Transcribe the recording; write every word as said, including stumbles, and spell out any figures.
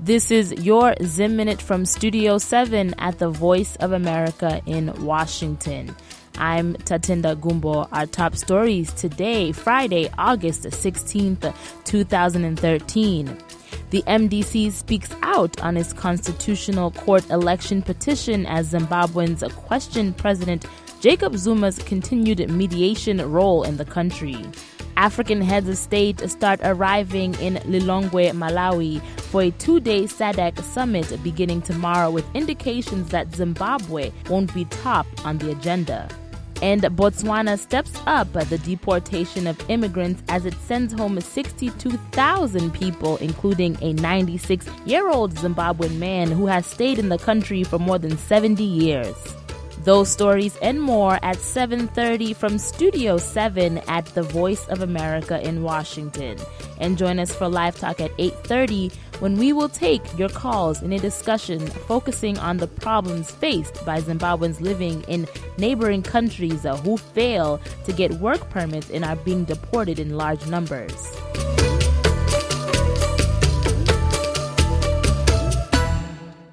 This is your Zim Minute from Studio seven at the Voice of America in Washington. I'm Tatinda Gumbo. Our top stories today, Friday, August sixteenth, twenty thirteen. The M D C speaks out on its constitutional court election petition as Zimbabweans question President Jacob Zuma's continued mediation role in the country. African heads of state start arriving in Lilongwe, Malawi for a two-day S A D C summit beginning tomorrow with indications that Zimbabwe won't be top on the agenda. And Botswana steps up the deportation of immigrants as it sends home sixty-two thousand people, including a ninety-six-year-old Zimbabwean man who has stayed in the country for more than seventy years. Those stories and more at seven thirty from Studio seven at the Voice of America in Washington. And join us for Live Talk at eight thirty when we will take your calls in a discussion focusing on the problems faced by Zimbabweans living in neighboring countries uh, who fail to get work permits and are being deported in large numbers.